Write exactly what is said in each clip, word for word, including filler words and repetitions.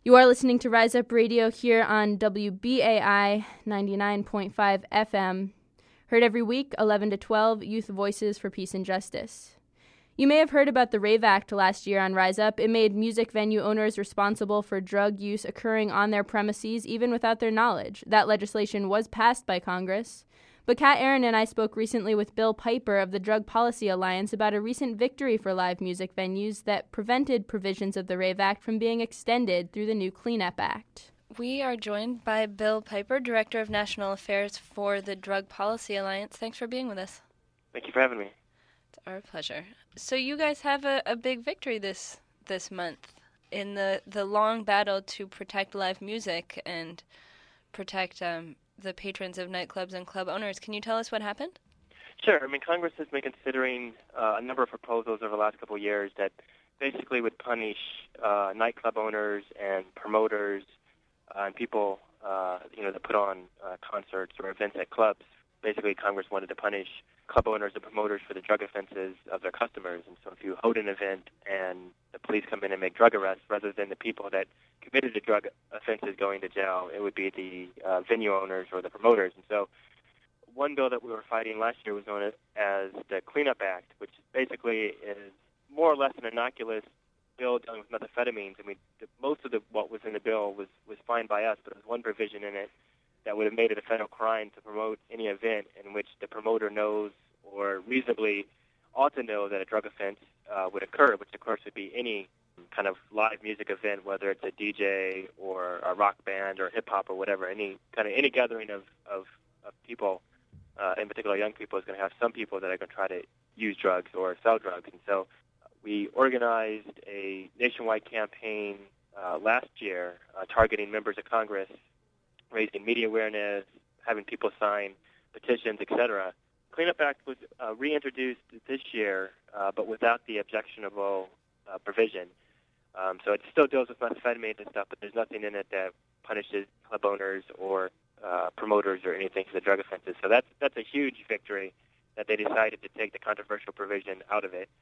You are listening to Rise Up Radio here on W B A I ninety-nine point five F M. Heard every week, eleven to twelve, Youth Voices for Peace and Justice. You may have heard about the RAVE Act last year on Rise Up. It made music venue owners responsible for drug use occurring on their premises even without their knowledge. That legislation was passed by Congress. But Kat Aaron and I spoke recently with Bill Piper of the Drug Policy Alliance about a recent victory for live music venues that prevented provisions of the RAVE Act from being extended through the new Cleanup Act. We are joined by Bill Piper, Director of National Affairs for the Drug Policy Alliance. Thanks for being with us. Thank you for having me. It's our pleasure. So you guys have a, a big victory this this month in the, the long battle to protect live music and protect um, the patrons of nightclubs and club owners. Can you tell us what happened? Sure. I mean, Congress has been considering uh, a number of proposals over the last couple of years that basically would punish uh, nightclub owners and promoters uh, and people, uh, you know, that put on uh, concerts or events at clubs. Basically, Congress wanted to punish club owners and promoters for the drug offenses of their customers. And so if you hold an event and the police come in and make drug arrests, rather than the people that committed the drug offenses going to jail, it would be the uh, venue owners or the promoters. And so one bill that we were fighting last year was known as the Cleanup Act, which basically is more or less an innocuous bill dealing with methamphetamines. I mean, the, most of the, what was in the bill was, was fine by us, but there was one provision in it that would have made it a federal crime to promote any event in which the promoter knows or reasonably ought to know that a drug offense uh, would occur, which of course would be any kind of live music event, whether it's a D J or a rock band or hip-hop or whatever. Any kind of any gathering of, of, of people, uh, in particular young people, is going to have some people that are going to try to use drugs or sell drugs. And so we organized a nationwide campaign uh, last year uh, targeting members of Congress, raising media awareness, having people sign petitions, et cetera. Cleanup Act was uh, reintroduced this year, uh, but without the objectionable uh, provision. Um, so it still deals with methamphetamine and stuff, but there's nothing in it that punishes club owners or uh, promoters or anything for the drug offenses. So that's that's a huge victory that they decided to take the controversial provision out of it.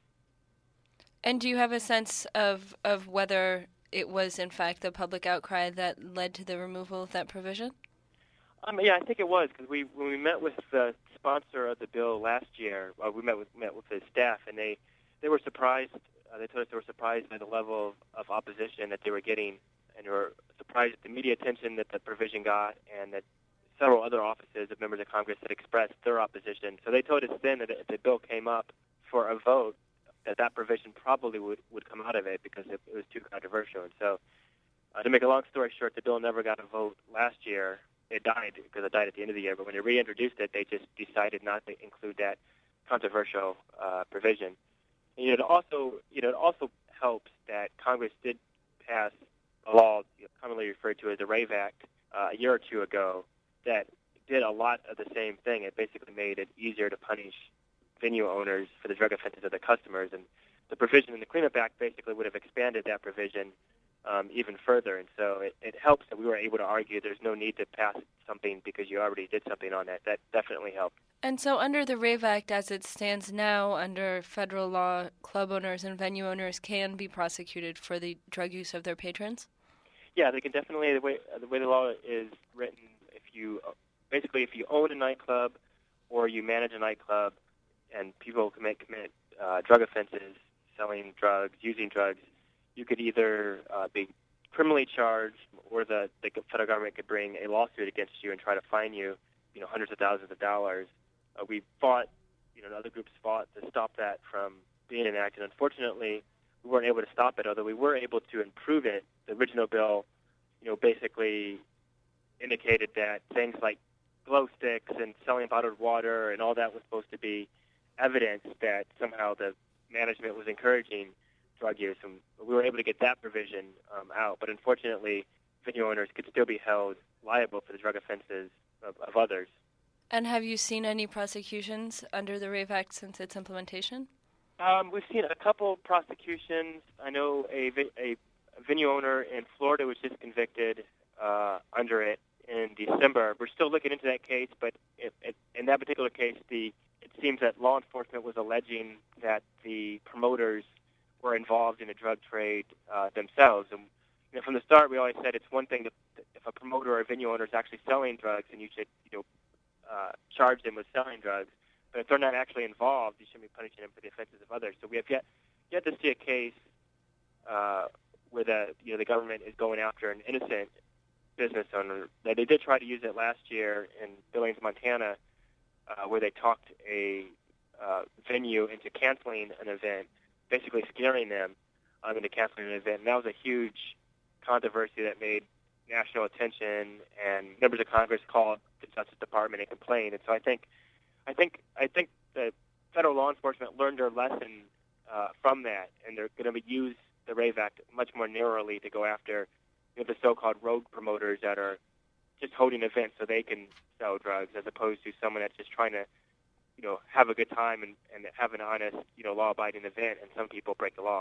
And do you have a sense of, of whether it was, in fact, the public outcry that led to the removal of that provision? Um, yeah, I think it was, because we when we met with the sponsor of the bill last year, uh, we met with met with the staff, and they, they were surprised. Uh, they told us they were surprised by the level of, of opposition that they were getting, and they were surprised at the media attention that the provision got, and that several other offices of members of Congress had expressed their opposition. So they told us then that if the bill came up for a vote, that that provision probably would, would come out of it because it, it was too controversial. And so, uh, to make a long story short, the bill never got a vote last year. It died because it died at the end of the year. But when they reintroduced it, they just decided not to include that controversial uh, provision. And, you know, it also, you know, it also helps that Congress did pass a law, you know, commonly referred to as the RAVE Act, uh, a year or two ago, that did a lot of the same thing. It basically made it easier to punish venue owners for the drug offenses of their customers. And the provision in the Cleanup Act basically would have expanded that provision um, even further. And so it, it helps that we were able to argue there's no need to pass something because you already did something on that. That definitely helped. And so under the RAVE Act as it stands now, under federal law, club owners and venue owners can be prosecuted for the drug use of their patrons? Yeah, they can definitely. The way the way the law is written, if you basically if you own a nightclub or you manage a nightclub, and people commit commit uh, drug offenses, selling drugs, using drugs, you could either uh, be criminally charged, or the, the federal government could bring a lawsuit against you and try to fine you, you know, hundreds of thousands of dollars. Uh, we fought, you know, other groups fought to stop that from being enacted. Unfortunately, we weren't able to stop it, although we were able to improve it. The original bill, you know, basically indicated that things like glow sticks and selling bottled water and all that was supposed to be evidence that somehow the management was encouraging drug use, and we were able to get that provision um, out. But unfortunately, venue owners could still be held liable for the drug offenses of, of others. And have you seen any prosecutions under the RAVE Act since its implementation? Um, we've seen a couple prosecutions. I know a, a venue owner in Florida was just convicted uh, under it in December. We're still looking into that case, but it, it, in that particular case, the it seems that law enforcement was alleging that the promoters were involved in the drug trade uh, themselves. And you you know, from the start, we always said it's one thing to, if a promoter or a venue owner is actually selling drugs, and you should, you know, uh, charge them with selling drugs. But if they're not actually involved, you shouldn't be punishing them for the offenses of others. So we have yet yet to see a case uh, where the you know the government is going after an innocent business owner. They did try to use it last year in Billings, Montana, uh, where they talked a uh, venue into canceling an event, basically scaring them um, into canceling an event. And that was a huge controversy that made national attention, and members of Congress called the Justice Department and complained. And so I think, I think, I think the federal law enforcement learned their lesson uh, from that, and they're going to use the RAVE Act much more narrowly to go after, you know, the so-called rogue promoters that are just holding events so they can sell drugs, as opposed to someone that's just trying to, you know, have a good time and, and have an honest, you know, law-abiding event, and some people break the law.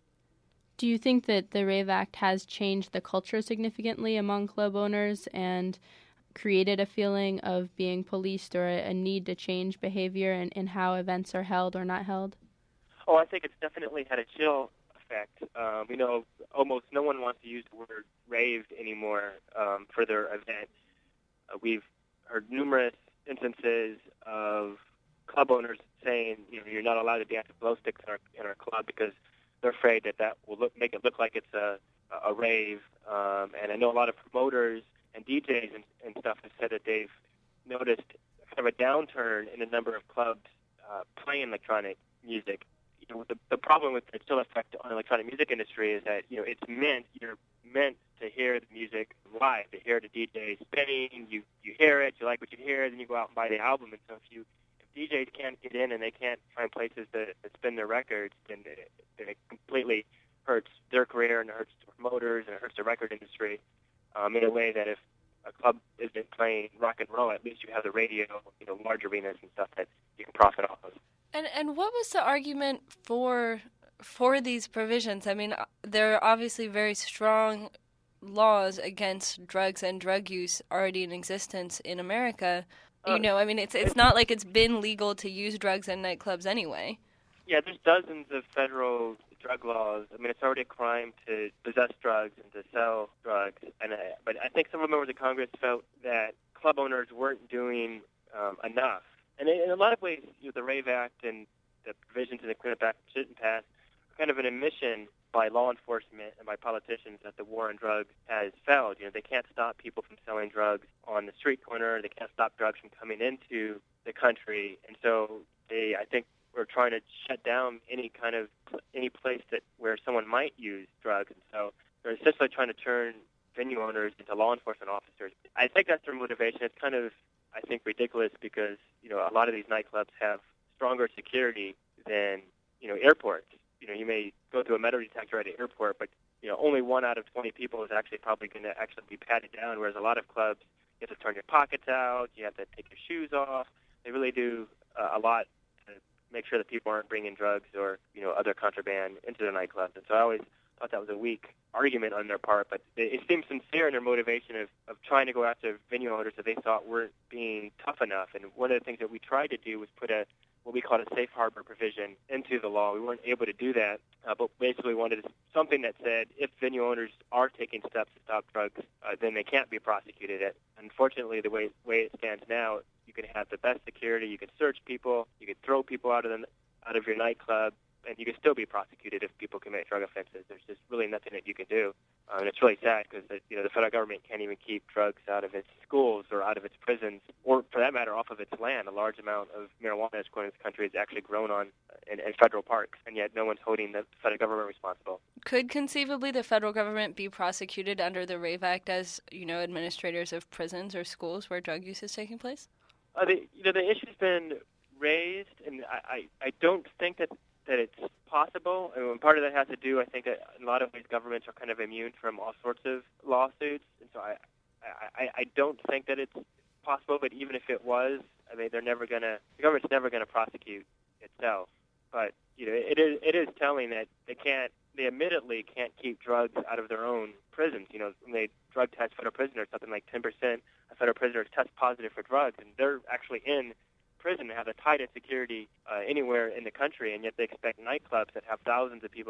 Do you think that the RAVE Act has changed the culture significantly among club owners and created a feeling of being policed or a, a need to change behavior in, in how events are held or not held? Oh, I think it's definitely had a chill effect. Um, you know, almost no one wants to use the word raved anymore um, for their event. Uh, we've heard numerous instances of club owners saying, you know, you're not allowed to dance with glow sticks in our, in our club because they're afraid that that will look, make it look like it's a, a rave. Um, and I know a lot of promoters and D Js and, and stuff have said that they've noticed kind of a downturn in the number of clubs uh, playing electronic music. You know, the, the problem with the chill effect on the electronic music industry is that, you know, it's meant, you're meant to hear the music live, to hear the D J spinning, you, you hear it, you like what you hear, then you go out and buy the album. And so if you D Js can't get in and they can't find places to, to spin their records, then it, it completely hurts their career and it hurts the promoters and it hurts the record industry um, in a way that if a club isn't playing rock and roll, at least you have the radio, you know, large arenas and stuff that you can profit off of. And and what was the argument for for these provisions? I mean, there are obviously very strong laws against drugs and drug use already in existence in America. You know, I mean, it's it's not like it's been legal to use drugs in nightclubs anyway. Yeah, there's dozens of federal drug laws. I mean, it's already a crime to possess drugs and to sell drugs. And I, but I think some members of Congress felt that club owners weren't doing um, enough. And in a lot of ways, you know, the RAVE Act and the provisions in the Cleanup Act shouldn't pass are kind of an admission by law enforcement and by politicians that the war on drugs has failed. You know, they can't stop people from selling drugs on the street corner. They can't stop drugs from coming into the country. And so they, I think, we're trying to shut down any kind of, any place that where someone might use drugs. And so they're essentially trying to turn venue owners into law enforcement officers. I think that's their motivation. It's kind of, I think, ridiculous because, you know, a lot of these nightclubs have stronger security than, you know, airports. You know, you may go through a metal detector at an airport, but, you know, only one out of twenty people is actually probably going to actually be patted down, whereas a lot of clubs, you have to turn your pockets out, you have to take your shoes off. They really do uh, a lot to make sure that people aren't bringing drugs or, you know, other contraband into the nightclubs. And so I always thought that was a weak argument on their part, but it, it seemed sincere in their motivation of, of trying to go after venue owners that they thought weren't being tough enough. And one of the things that we tried to do was put a what we called a safe harbor provision into the law. We weren't able to do that, uh, but basically wanted something that said if venue owners are taking steps to stop drugs, uh, then they can't be prosecuted. It, unfortunately, the way, way it stands now, you can have the best security, you can search people, you can throw people out of the out of your nightclub, and you can still be prosecuted if people commit drug offenses. There's just really nothing that you can do. Uh, and it's really sad because you know the federal government can't even keep drugs out of its schools or out of its prisons, or for that matter, off of its land. A large amount of marijuana that's grown in this country is actually grown on in, in federal parks, and yet no one's holding the federal government responsible. Could conceivably the federal government be prosecuted under the RAVE Act as, you know, administrators of prisons or schools where drug use is taking place? Uh, the, you know, the issue's been raised, and I, I, I don't think that that it's possible. I mean, part of that has to do, I think, that in a lot of ways governments are kind of immune from all sorts of lawsuits, and so I, I, I don't think that it's possible. But even if it was, I mean, they're never gonna. The government's never gonna prosecute itself. But you know, it is it is telling that they can't. They admittedly can't keep drugs out of their own prisons. You know, when they drug test federal prisoners, something like ten percent of federal prisoners test positive for drugs, and they're actually in prison to have the tightest security uh, anywhere in the country, and yet they expect nightclubs that have thousands of people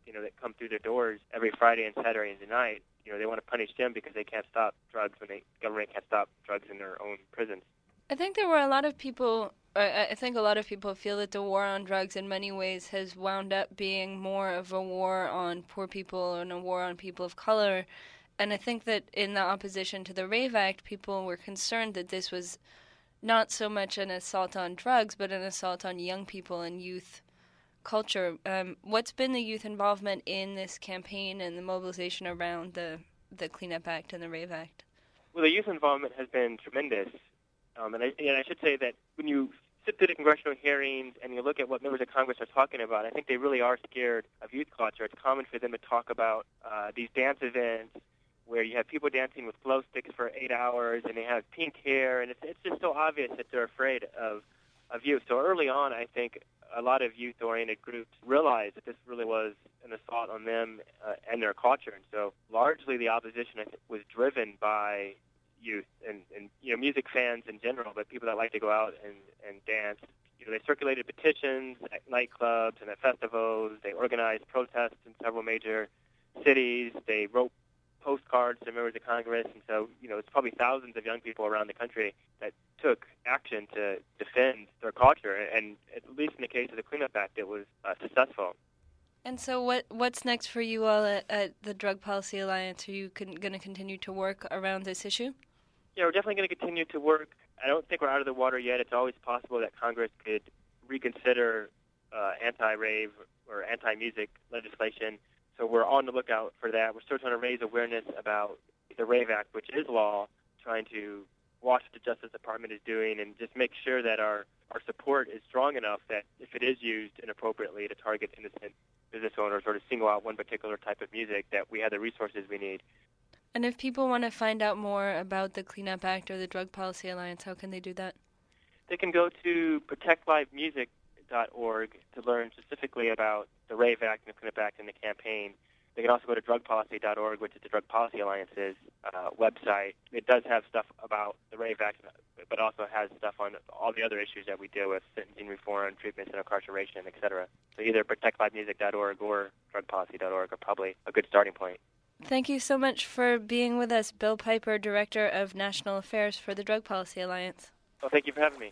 you know, that come through their doors every Friday and Saturday night. You know, they want to punish them because they can't stop drugs when the government can't stop drugs in their own prisons. I think there were a lot of people, I I think a lot of people feel that the war on drugs in many ways has wound up being more of a war on poor people and a war on people of color. And I think that in the opposition to the Rave Act, people were concerned that this was not so much an assault on drugs, but an assault on young people and youth culture. Um, what's been the youth involvement in this campaign and the mobilization around the, the Clean Up Act and the Rave Act? Well, the youth involvement has been tremendous. Um, and, I, and I should say that when you sit through the congressional hearings and you look at what members of Congress are talking about, I think they really are scared of youth culture. It's common for them to talk about uh, these dance events where you have people dancing with glow sticks for eight hours and they have pink hair, and it's, it's just so obvious that they're afraid of, of youth. So early on, I think a lot of youth-oriented groups realized that this really was an assault on them uh, and their culture. And so largely the opposition, I think, was driven by youth and, and, you know, music fans in general, but people that like to go out and, and dance. You know, they circulated petitions at nightclubs and at festivals. They organized protests in several major cities. They wrote postcards to members of Congress. And so, you know, it's probably thousands of young people around the country that took action to defend their culture. And at least in the case of the Clean Up Act, it was uh, successful. And so what what's next for you all at, at the Drug Policy Alliance? Are you con- going to continue to work around this issue? Yeah, we're definitely going to continue to work. I don't think we're out of the water yet. It's always possible that Congress could reconsider uh, anti-rave or anti-music legislation. So we're on the lookout for that. We're still trying to raise awareness about the Rave Act, which is law, trying to watch what the Justice Department is doing and just make sure that our, our support is strong enough that if it is used inappropriately to target innocent business owners or to single out one particular type of music, that we have the resources we need. And if people want to find out more about the Clean Up Act or the Drug Policy Alliance, how can they do that? They can go to protect live music dot org to learn specifically about the Rave Act and the Clean Up Act and the campaign. They can also go to drug policy dot org, which is the Drug Policy Alliance's uh, website. It does have stuff about the Rave Act, but also has stuff on all the other issues that we deal with, sentencing reform, treatment and incarceration, et cetera. So either protect live music dot org or drug policy dot org are probably a good starting point. Thank you so much for being with us, Bill Piper, Director of National Affairs for the Drug Policy Alliance. Well, thank you for having me.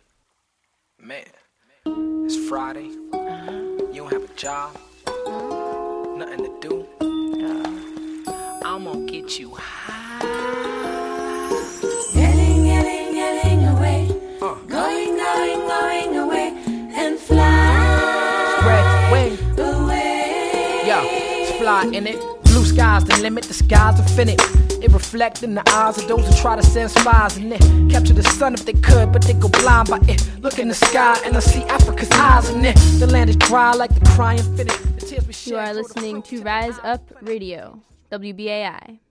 Man, it's Friday. Uh-huh. You don't have a job. Uh-huh. Nothing to do. Uh-huh. I'm gonna get you high. Getting, getting, getting away. Uh. Going, going, going away. And fly. Spread wing. Away. Yo, it's fly in it. Blue sky's the limit, the sky's infinite. It reflect in the eyes of those who try to send spies and then capture the sun if they could, but they go blind by it. Look in the sky and I see Africa's eyes in it. The land is dry like the crying fitted. You are listening to Rise Up Radio, W B A I.